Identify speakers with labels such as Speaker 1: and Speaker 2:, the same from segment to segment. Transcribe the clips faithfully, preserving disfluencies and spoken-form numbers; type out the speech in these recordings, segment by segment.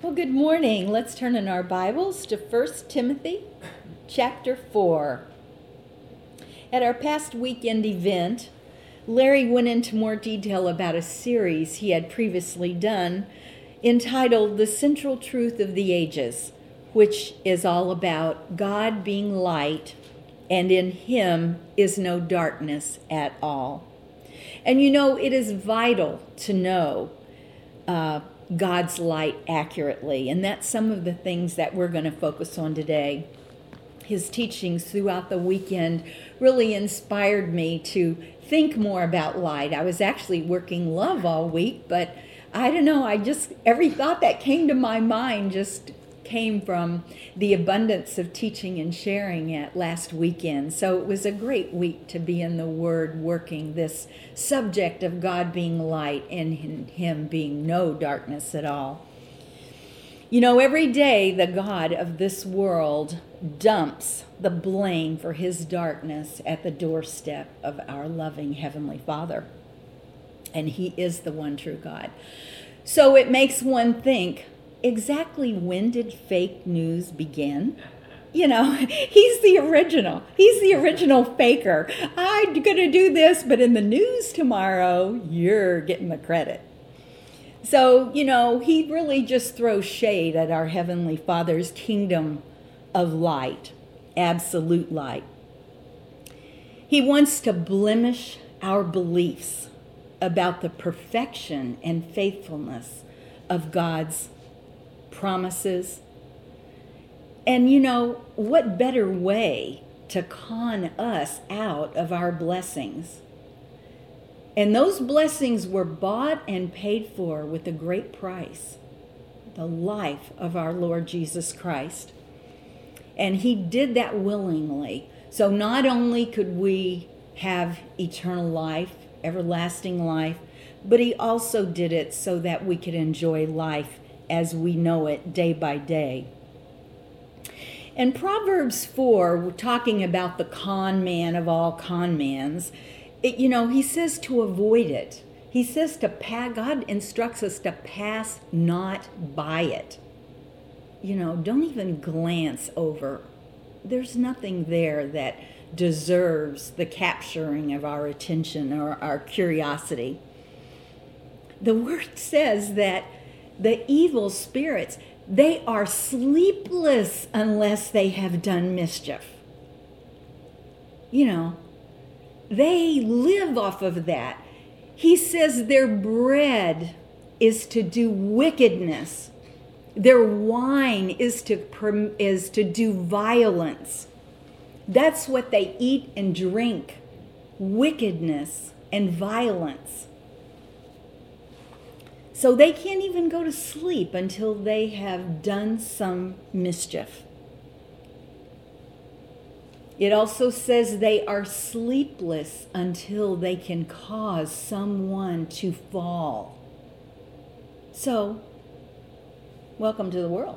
Speaker 1: Well, good morning. Let's turn in our Bibles to First Timothy chapter four. At our past weekend event, Larry went into more detail about a series he had previously done entitled The Central Truth of the Ages, which is all about God being light and in Him is no darkness at all. And you know, it is vital to know uh, God's light accurately, and that's some of the things that we're going to focus on today. His teachings throughout the weekend really inspired me to think more about light. I was actually working love all week, but I don't know, I just, every thought that came to my mind just came from the abundance of teaching and sharing at last weekend. So it was a great week to be in the Word working this subject of God being light and in Him being no darkness at all. You know, every day the God of this world dumps the blame for His darkness at the doorstep of our loving Heavenly Father. And He is the one true God. So it makes one think, exactly when did fake news begin? You know, he's the original. He's the original faker. I'm going to do this, but in the news tomorrow, you're getting the credit. So, you know, he really just throws shade at our Heavenly Father's kingdom of light, absolute light. He wants to blemish our beliefs about the perfection and faithfulness of God's promises. And you know, what better way to con us out of our blessings? And those blessings were bought and paid for with a great price, the life of our Lord Jesus Christ. And He did that willingly. So not only could we have eternal life, everlasting life, but He also did it so that we could enjoy life as we know it day by day. In Proverbs four, talking about the con man of all con mans, it, you know, he says to avoid it. He says to pass, God instructs us to pass not by it. You know, don't even glance over. There's nothing there that deserves the capturing of our attention or our curiosity. The word says that the evil spirits, they are sleepless unless they have done mischief. You know, they live off of that. He says their bread is to do wickedness. Their wine is to is to do violence. That's what they eat and drink, wickedness and violence. So they can't even go to sleep until they have done some mischief. It also says they are sleepless until they can cause someone to fall. So, welcome to the world.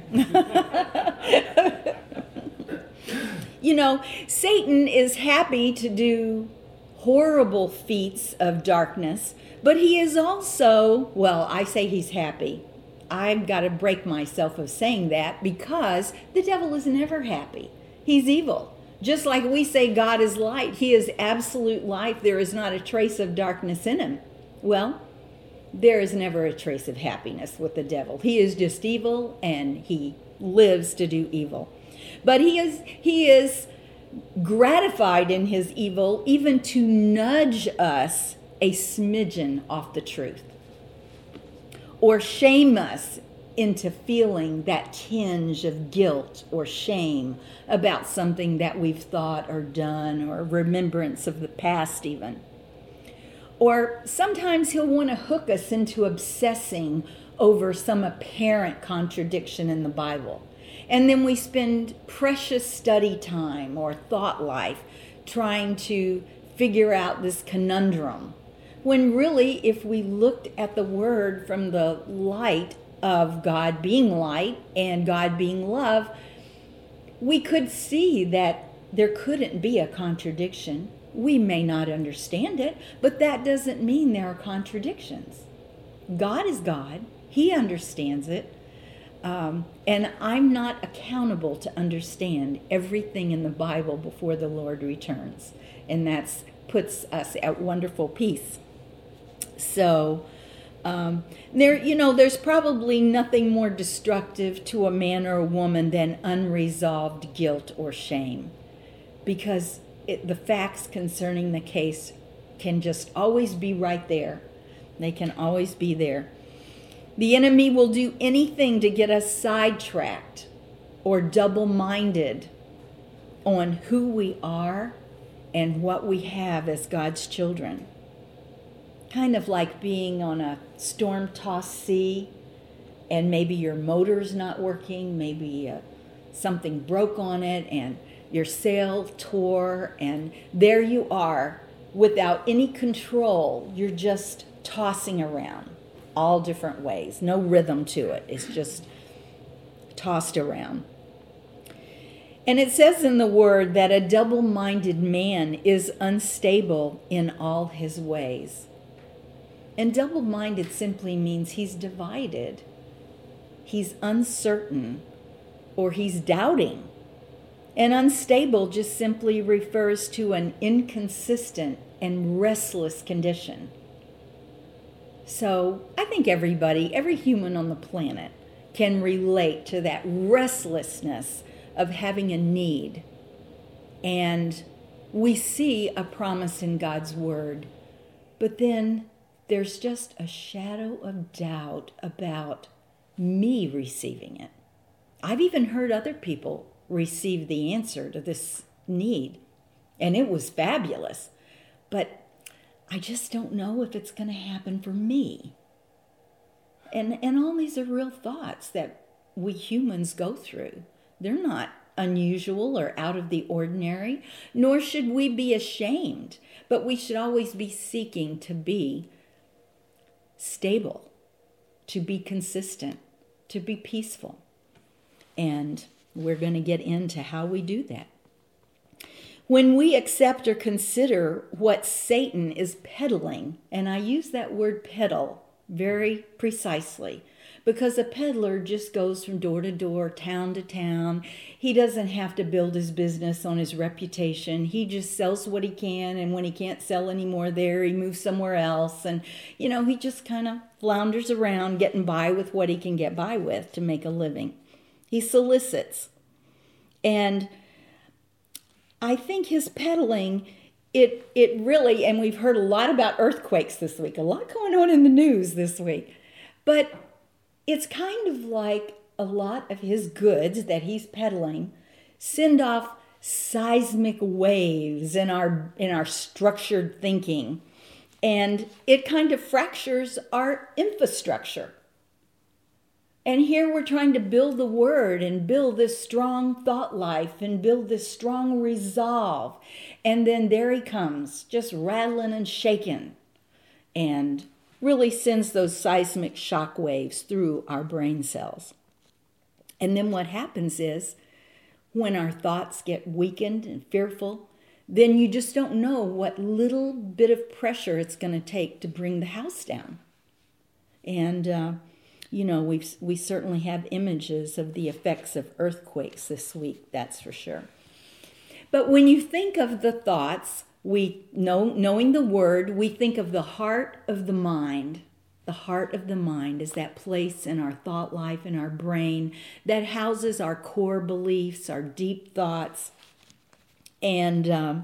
Speaker 1: You know, Satan is happy to do horrible feats of darkness, but he is also, well, I say he's happy. I've got to break myself of saying that because the devil is never happy. He's evil. Just like we say God is light, He is absolute light. There is not a trace of darkness in Him. Well, there is never a trace of happiness with the devil. He is just evil and he lives to do evil. But he is he is gratified in his evil even to nudge us a smidgen off the truth, or shame us into feeling that tinge of guilt or shame about something that we've thought or done, or remembrance of the past even. Or sometimes he'll want to hook us into obsessing over some apparent contradiction in the Bible. And then we spend precious study time or thought life trying to figure out this conundrum. When really, if we looked at the Word from the light of God being light and God being love, we could see that there couldn't be a contradiction. We may not understand it, but that doesn't mean there are contradictions. God is God. He understands it. Um, and I'm not accountable to understand everything in the Bible before the Lord returns. And that puts us at wonderful peace. So, um, there, you know, there's probably nothing more destructive to a man or a woman than unresolved guilt or shame. Because it, the facts concerning the case can just always be right there. They can always be there. The enemy will do anything to get us sidetracked or double-minded on who we are and what we have as God's children. Kind of like being on a storm-tossed sea and maybe your motor's not working, maybe uh, something broke on it and your sail tore, and there you are without any control. You're just tossing around all different ways. No rhythm to it. It's just tossed around. And it says in the Word that a double-minded man is unstable in all his ways. And double-minded simply means he's divided, he's uncertain, or he's doubting. And unstable just simply refers to an inconsistent and restless condition. So I think everybody, every human on the planet can relate to that restlessness of having a need. And we see a promise in God's Word, but then there's just a shadow of doubt about me receiving it. I've even heard other people receive the answer to this need, and it was fabulous. But I just don't know if it's going to happen for me. And and all these are real thoughts that we humans go through. They're not unusual or out of the ordinary, nor should we be ashamed. But we should always be seeking to be stable, to be consistent, to be peaceful. And we're going to get into how we do that. When we accept or consider what Satan is peddling, and I use that word peddle very precisely, because a peddler just goes from door to door, town to town. He doesn't have to build his business on his reputation. He just sells what he can, and when he can't sell anymore there, he moves somewhere else. And, you know, he just kind of flounders around getting by with what he can get by with to make a living. He solicits. And I think his peddling, it it really, and we've heard a lot about earthquakes this week, a lot going on in the news this week, but it's kind of like a lot of his goods that he's peddling send off seismic waves in our in our structured thinking, and it kind of fractures our infrastructure. And here we're trying to build the Word and build this strong thought life and build this strong resolve. And then there he comes, just rattling and shaking, and really sends those seismic shock waves through our brain cells. And then what happens is, when our thoughts get weakened and fearful, then you just don't know what little bit of pressure it's going to take to bring the house down. And, uh, You know, we we certainly have images of the effects of earthquakes this week, that's for sure. But when you think of the thoughts, we know, knowing the Word, we think of the heart of the mind. The heart of the mind is that place in our thought life, in our brain, that houses our core beliefs, our deep thoughts. And um,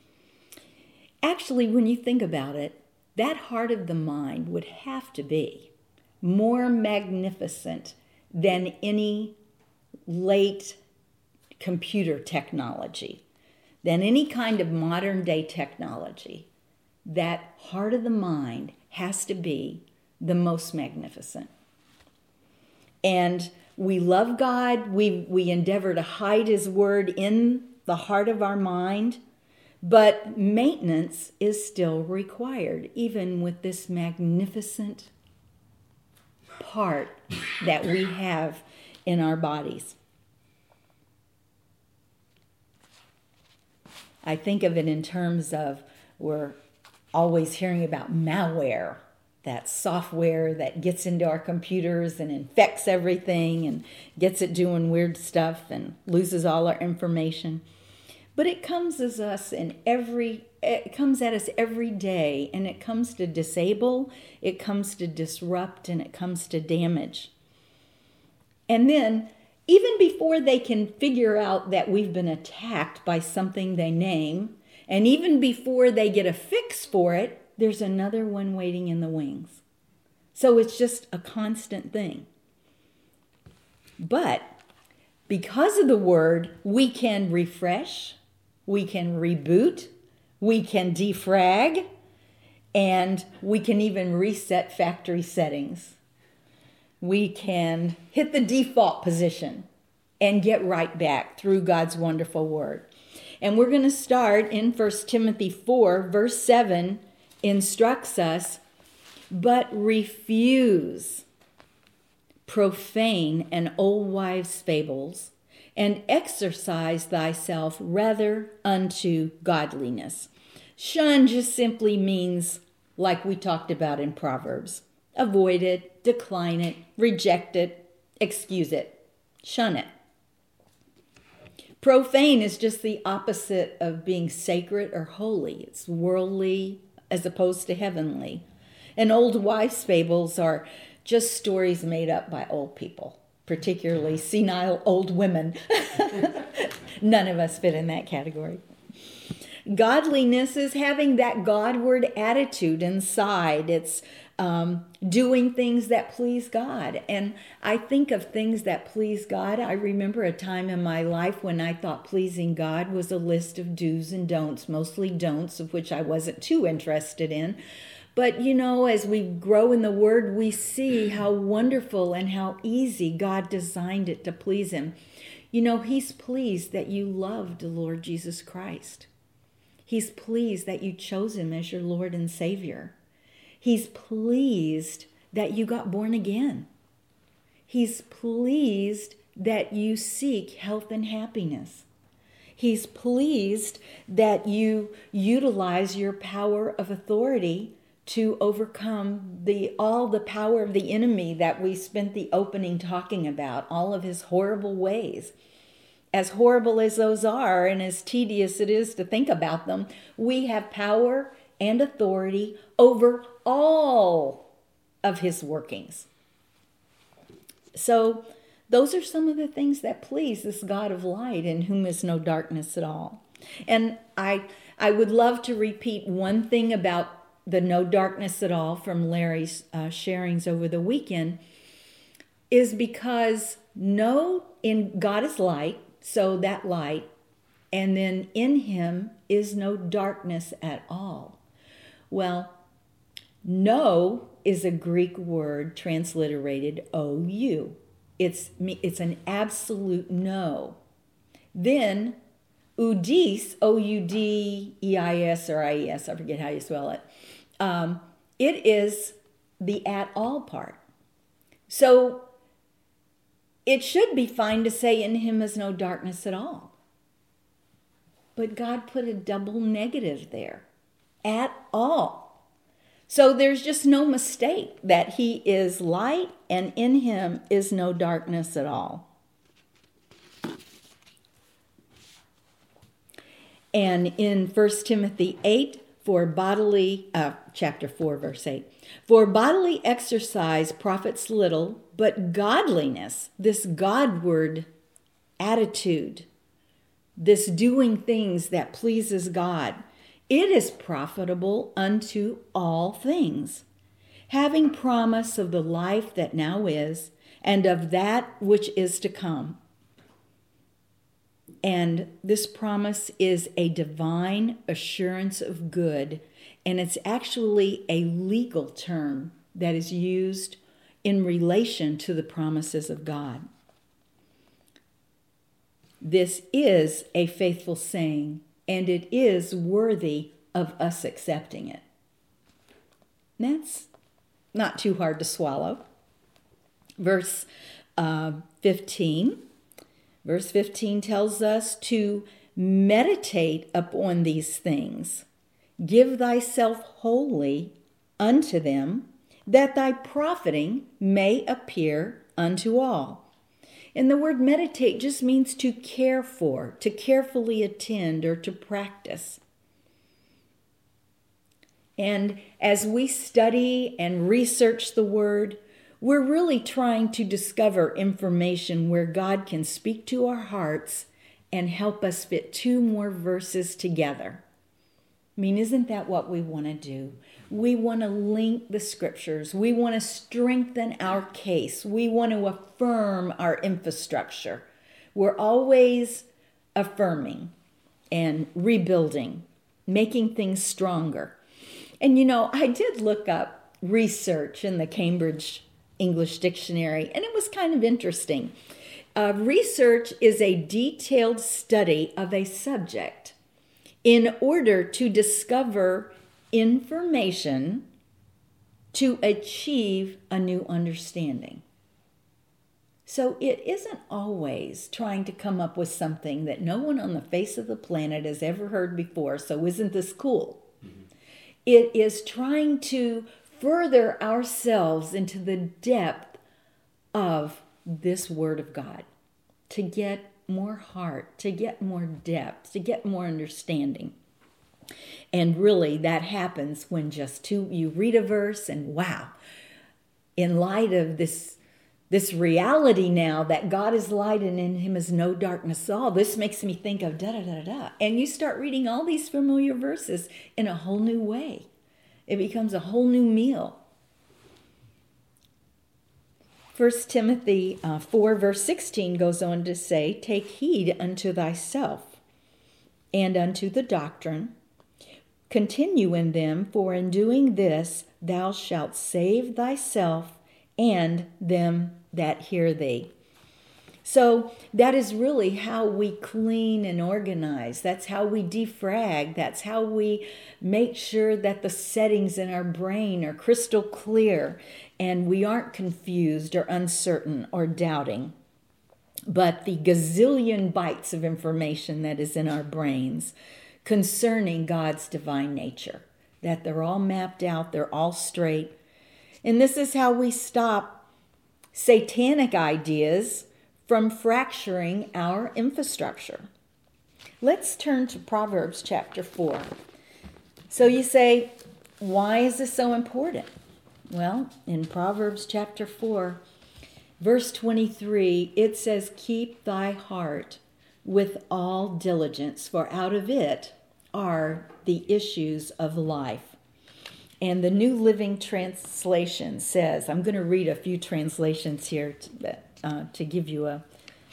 Speaker 1: actually, when you think about it, that heart of the mind would have to be more magnificent than any late computer technology, than any kind of modern day technology. That heart of the mind has to be the most magnificent. And we love God. We, we endeavor to hide His Word in the heart of our mind, but maintenance is still required, even with this magnificent part that we have in our bodies. I think of it in terms of, we're always hearing about malware that software that gets into our computers and infects everything and gets it doing weird stuff and loses all our information. But it comes as us in every, it comes at us every day, and it comes to disable, it comes to disrupt, and it comes to damage. And then, even before they can figure out that we've been attacked by something they name, and even before they get a fix for it, there's another one waiting in the wings. So it's just a constant thing. But because of the word, we can refresh, we can reboot, we can defrag, and we can even reset factory settings. We can hit the default position and get right back through God's wonderful word. And we're going to start in First Timothy four, verse seven, instructs us, but refuse profane and old wives' fables, and exercise thyself rather unto godliness. Shun just simply means, like we talked about in Proverbs, avoid it, decline it, reject it, excuse it, shun it. Profane is just the opposite of being sacred or holy. It's worldly as opposed to heavenly. And old wives' fables are just stories made up by old people, particularly senile old women. None of us fit in that category. Godliness is having that Godward attitude inside. It's um, doing things that please God. And I think of things that please God. I remember a time in my life when I thought pleasing God was a list of do's and don'ts, mostly don'ts, of which I wasn't too interested in. But, you know, as we grow in the Word, we see how wonderful and how easy God designed it to please Him. You know, He's pleased that you loved the Lord Jesus Christ. He's pleased that you chose Him as your Lord and Savior. He's pleased that you got born again. He's pleased that you seek health and happiness. He's pleased that you utilize your power of authority to overcome the all the power of the enemy that we spent the opening talking about, all of his horrible ways. As horrible as those are and as tedious it is to think about them, we have power and authority over all of his workings. So those are some of the things that please this God of light, in whom is no darkness at all. And I I would love to repeat one thing about the no darkness at all from Larry's uh, sharings over the weekend, is because no, in God is light, so that light, and then in Him is no darkness at all. Well, no is a Greek word transliterated O U. It's, it's an absolute no. Then Udis, O U D E I S or I E S, I forget how you spell it. Um, it is the at all part. So it should be fine to say in Him is no darkness at all. But God put a double negative there. At all. So there's just no mistake that He is light and in Him is no darkness at all. And in First Timothy eight, for bodily, uh, chapter four, verse eight, for bodily exercise profits little, but godliness, this Godward attitude, this doing things that pleases God, it is profitable unto all things, having promise of the life that now is, and of that which is to come. And this promise is a divine assurance of good, and it's actually a legal term that is used in relation to the promises of God. This is a faithful saying, and it is worthy of us accepting it. That's not too hard to swallow. Verse uh, fifteen. Verse fifteen tells us to meditate upon these things. Give thyself wholly unto them, that thy profiting may appear unto all. And the word meditate just means to care for, to carefully attend, or to practice. And as we study and research the word, we're really trying to discover information where God can speak to our hearts and help us fit two more verses together. I mean, isn't that what we want to do? We want to link the scriptures. We want to strengthen our case. We want to affirm our infrastructure. We're always affirming and rebuilding, making things stronger. And you know, I did look up research in the Cambridge English Dictionary, and it was kind of interesting. Uh, research is a detailed study of a subject in order to discover information to achieve a new understanding. So it isn't always trying to come up with something that no one on the face of the planet has ever heard before, so isn't this cool? Mm-hmm. It is trying to further ourselves into the depth of this Word of God, to get more heart, to get more depth, to get more understanding. And really that happens when just two, you read a verse and wow, in light of this, this reality now that God is light and in him is no darkness at all, this makes me think of da da da da. And you start reading all these familiar verses in a whole new way. It becomes a whole new meal. First Timothy uh, four verse sixteen goes on to say, take heed unto thyself and unto the doctrine. Continue in them, for in doing this thou shalt save thyself and them that hear thee. So that is really how we clean and organize. That's how we defrag. That's how we make sure that the settings in our brain are crystal clear and we aren't confused or uncertain or doubting. But the gazillion bytes of information that is in our brains concerning God's divine nature, that they're all mapped out, they're all straight. And this is how we stop satanic ideas from fracturing our infrastructure. Let's turn to Proverbs chapter four. So you say, why is this so important? Well, in Proverbs chapter four, verse twenty-three, it says, keep thy heart with all diligence, for out of it are the issues of life. And the New Living Translation says, I'm going to read a few translations here to, uh, to give you a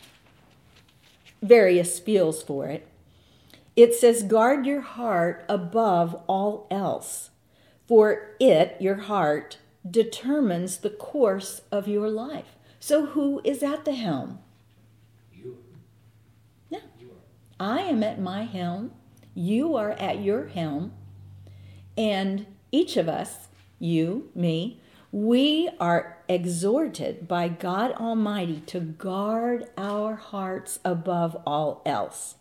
Speaker 1: various feels for it. It says, guard your heart above all else, for it, your heart, determines the course of your life. So who is at the helm?
Speaker 2: You.
Speaker 1: Yeah.
Speaker 2: You are.
Speaker 1: I am at my helm. You are at your helm. And each of us, you, me, we are exhorted by God Almighty to guard our hearts above all else.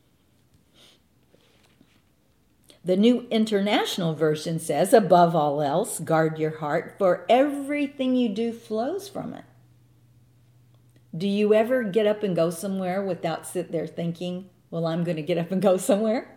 Speaker 1: The New International Version says, above all else, guard your heart, for everything you do flows from it. Do you ever get up and go somewhere without sit there thinking, well, I'm going to get up and go somewhere?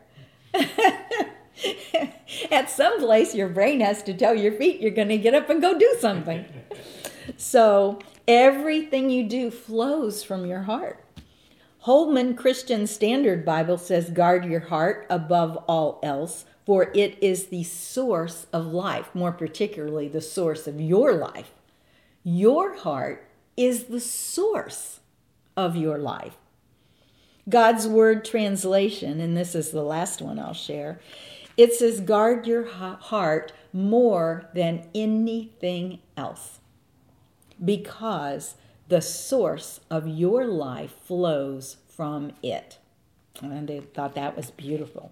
Speaker 1: At some place, your brain has to tell your feet you're going to get up and go do something. So everything you do flows from your heart. Holman Christian Standard Bible says, guard your heart above all else, for it is the source of life, more particularly the source of your life. Your heart is the source of your life. God's Word translation, and this is the last one I'll share, it says, guard your heart more than anything else, because the source of your life flows from it. And I thought that was beautiful.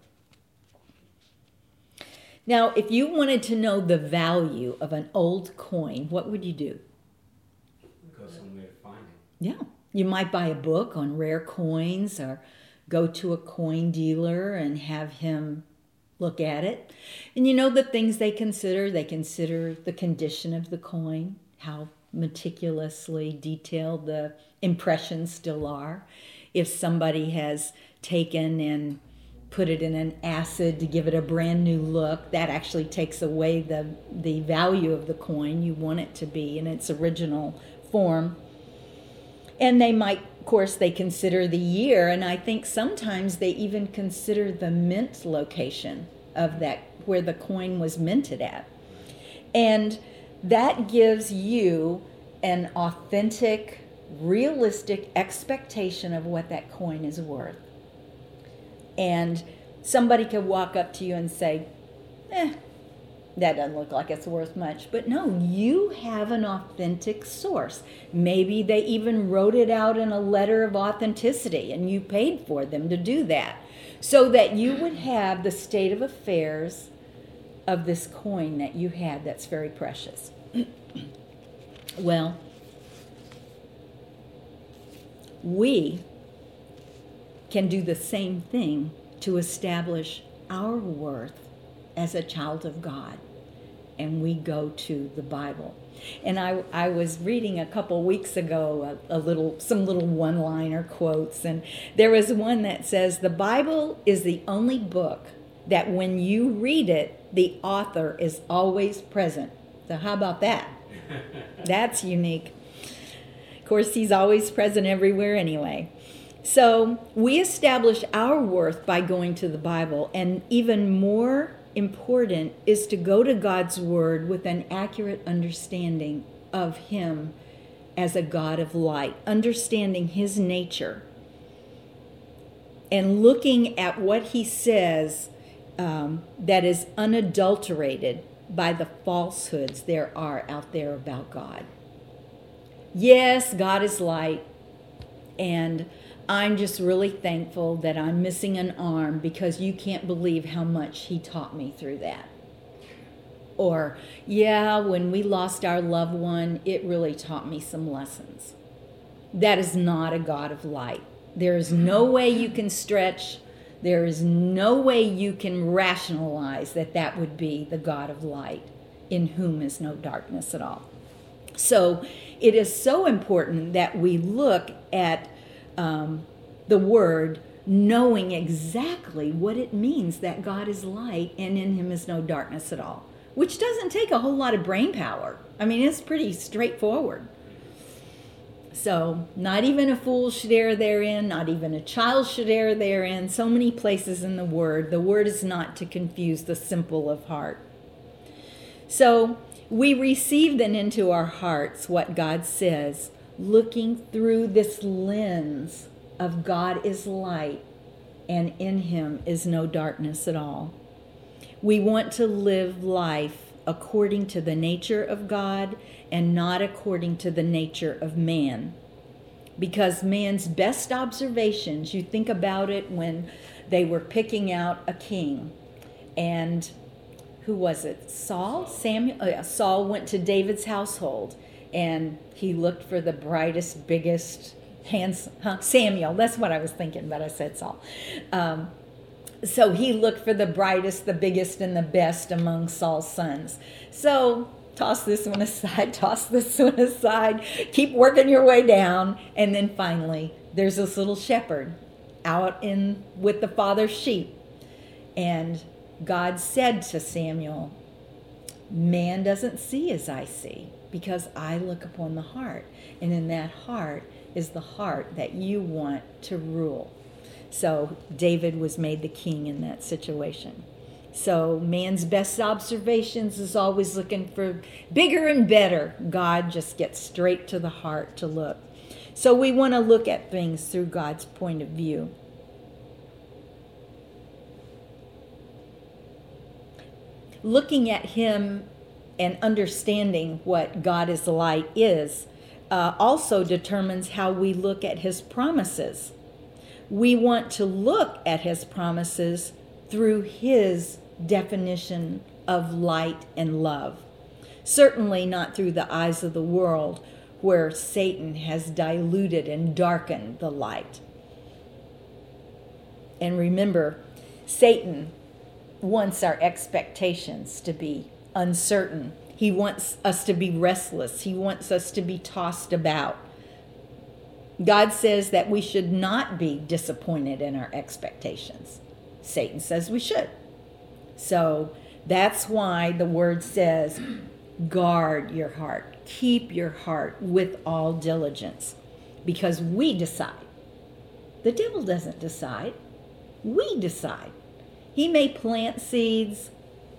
Speaker 1: Now, if you wanted to know the value of an old coin, what would you do?
Speaker 2: Go somewhere to find it.
Speaker 1: Yeah. You might buy a book on rare coins or go to a coin dealer and have him look at it. And you know the things they consider? They consider the condition of the coin, how meticulously detailed the impressions still are. If somebody has taken and put it in an acid to give it a brand new look, that actually takes away the, the value of the coin. You want it to be in its original form. And they might, of course, they consider the year, and I think sometimes they even consider the mint location of that, where the coin was minted at. And that gives you an authentic, realistic expectation of what that coin is worth. And somebody could walk up to you and say, eh, that doesn't look like it's worth much. But no, you have an authentic source. Maybe they even wrote it out in a letter of authenticity and you paid for them to do that, so that you would have the state of affairs of this coin that you had that's very precious. Well, we can do the same thing to establish our worth as a child of God. And we go to the Bible. And I, I was reading a couple weeks ago a, a little some little one-liner quotes, and there was one that says, the Bible is the only book that when you read it, the author is always present. So how about that? That's unique. Of course, he's always present everywhere anyway. So we establish our worth by going to the Bible, and even more important is to go to God's Word with an accurate understanding of Him as a God of light, understanding His nature, and looking at what He says um, that is unadulterated by the falsehoods there are out there about God. Yes, God is light, and I'm just really thankful that I'm missing an arm, because you can't believe how much He taught me through that. Or, yeah, when we lost our loved one, it really taught me some lessons. That is not a God of light. There is no way you can stretch, there is no way you can rationalize that that would be the God of light, in whom is no darkness at all. So it is so important that we look at Um, the Word, knowing exactly what it means that God is light and in Him is no darkness at all, which doesn't take a whole lot of brain power. I mean, it's pretty straightforward. So not even a fool should err therein, not even a child should err therein. So many places in the Word. The Word is not to confuse the simple of heart. So we receive then into our hearts what God says, looking through this lens of God is light and in Him is no darkness at all. We want to live life according to the nature of God and not according to the nature of man. Because man's best observations, you think about it when they were picking out a king, and who was it? Saul? Samuel? Oh yeah, Saul went to David's household, and he looked for the brightest, biggest, handsome, huh? Samuel, that's what I was thinking, but I said Saul. Um, so he looked for the brightest, the biggest, and the best among Saul's sons. So toss this one aside, toss this one aside, keep working your way down, and then finally there's this little shepherd out in with the father's sheep. And God said to Samuel, man doesn't see as I see, because I look upon the heart. And in that heart is the heart that you want to rule. So David was made the king in that situation. So man's best observations is always looking for bigger and better. God just gets straight to the heart to look. So we want to look at things through God's point of view. Looking at Him and understanding what God is light is uh, also determines how we look at His promises. We want to look at His promises through His definition of light and love. Certainly not through the eyes of the world, where Satan has diluted and darkened the light. And remember, Satan wants our expectations to be uncertain. He wants us to be restless. He wants us to be tossed about. God says that we should not be disappointed in our expectations. Satan says we should. So that's why the word says, guard your heart. Keep your heart with all diligence. Because we decide. The devil doesn't decide. We decide. He may plant seeds.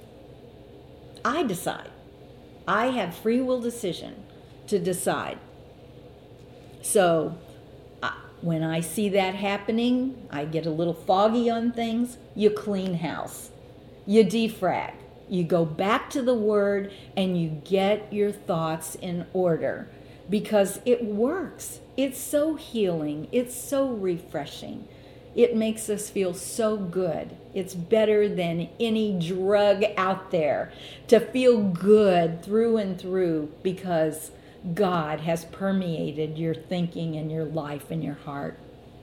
Speaker 1: I decide. I have free will decision to decide. So uh, when I see that happening, I get a little foggy on things. You clean house. You defrag. You go back to the Word and you get your thoughts in order because it works. It's so healing. It's so refreshing. It makes us feel so good. It's better than any drug out there to feel good through and through because God has permeated your thinking and your life and your heart.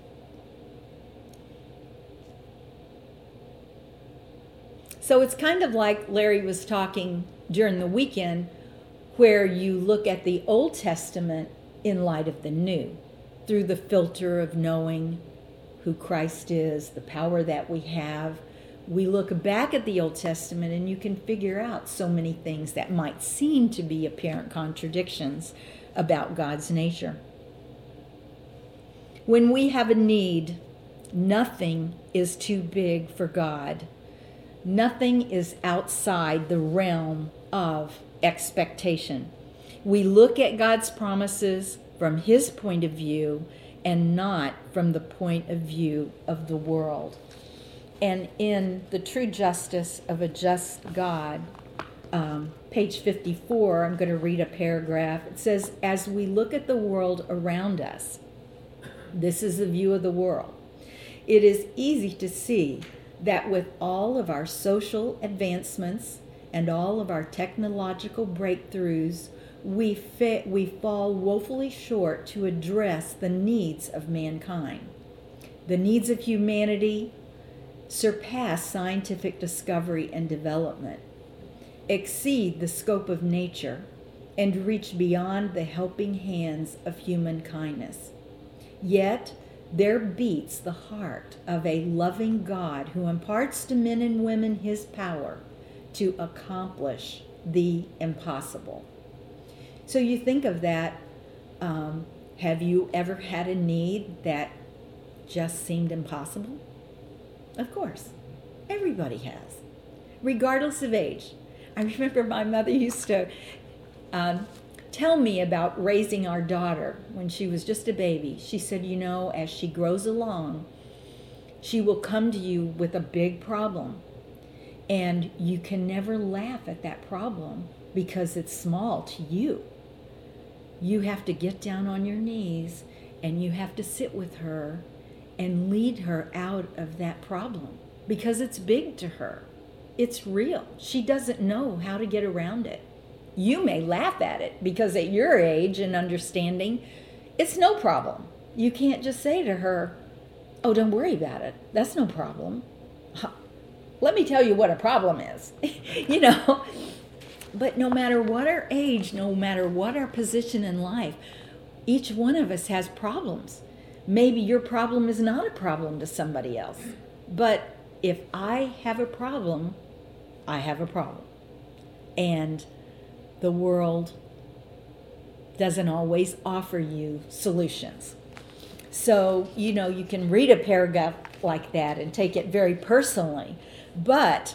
Speaker 1: So it's kind of like Larry was talking during the weekend where you look at the Old Testament in light of the New through the filter of knowing who Christ is, the power that we have. We look back at the Old Testament and you can figure out so many things that might seem to be apparent contradictions about God's nature. When we have a need, nothing is too big for God. Nothing is outside the realm of expectation. We look at God's promises from His point of view and not from the point of view of the world. And in The True Justice of a Just God, um, page fifty-four, I'm going to read a paragraph. It says, as we look at the world around us, this is the view of the world, it is easy to see that with all of our social advancements and all of our technological breakthroughs, we fa- we fall woefully short to address the needs of mankind. The needs of humanity surpass scientific discovery and development, exceed the scope of nature, and reach beyond the helping hands of human kindness. Yet, there beats the heart of a loving God who imparts to men and women His power to accomplish the impossible. So you think of that. Um, have you ever had a need that just seemed impossible? Of course. Everybody has, regardless of age. I remember my mother used to um, tell me about raising our daughter when she was just a baby. She said, you know, as she grows along, she will come to you with a big problem. And you can never laugh at that problem because it's small to you. You have to get down on your knees and you have to sit with her and lead her out of that problem because it's big to her. It's real. She doesn't know how to get around it. You may laugh at it because at your age and understanding, it's no problem. You can't just say to her, oh, don't worry about it. That's no problem. Let me tell you what a problem is. You know, but no matter what our age, no matter what our position in life, each one of us has problems. Maybe your problem is not a problem to somebody else. But if I have a problem, I have a problem. And the world doesn't always offer you solutions. So, you know, you can read a paragraph like that and take it very personally. But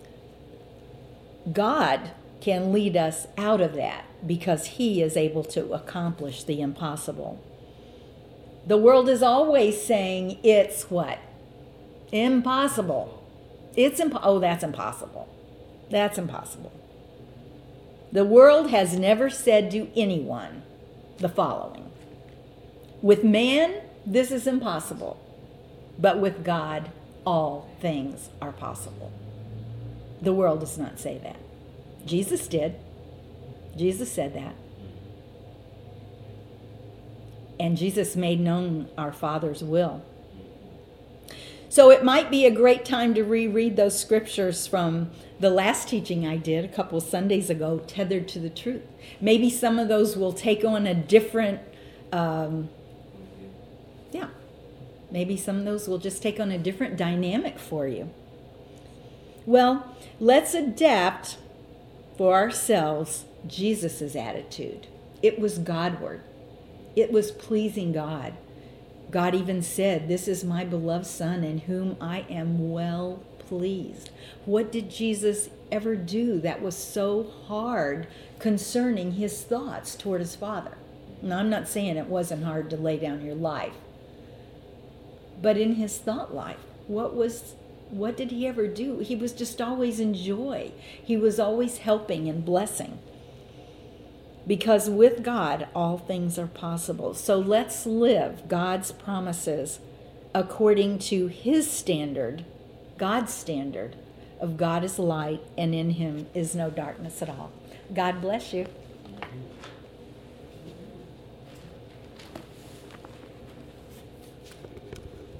Speaker 1: God can lead us out of that because He is able to accomplish the impossible. The world is always saying it's what? Impossible. It's imp- oh, that's impossible. That's impossible. The world has never said to anyone the following. With man, this is impossible. But with God, all things are possible. The world does not say that. Jesus did. Jesus said that. And Jesus made known our Father's will. So it might be a great time to reread those scriptures from the last teaching I did a couple of Sundays ago, Tethered to the Truth. Maybe some of those will take on a different, um, yeah, maybe some of those will just take on a different dynamic for you. Well, let's adapt for ourselves Jesus' attitude. It was Godward. It was pleasing God. God even said, "This is my beloved Son in whom I am well pleased." What did Jesus ever do that was so hard concerning his thoughts toward his Father? Now, I'm not saying it wasn't hard to lay down your life. But in his thought life, what was what did he ever do? He was just always in joy. He was always helping and blessing. Because with God, all things are possible. So let's live God's promises according to his standard, God's standard of God is light and in him is no darkness at all. God bless you.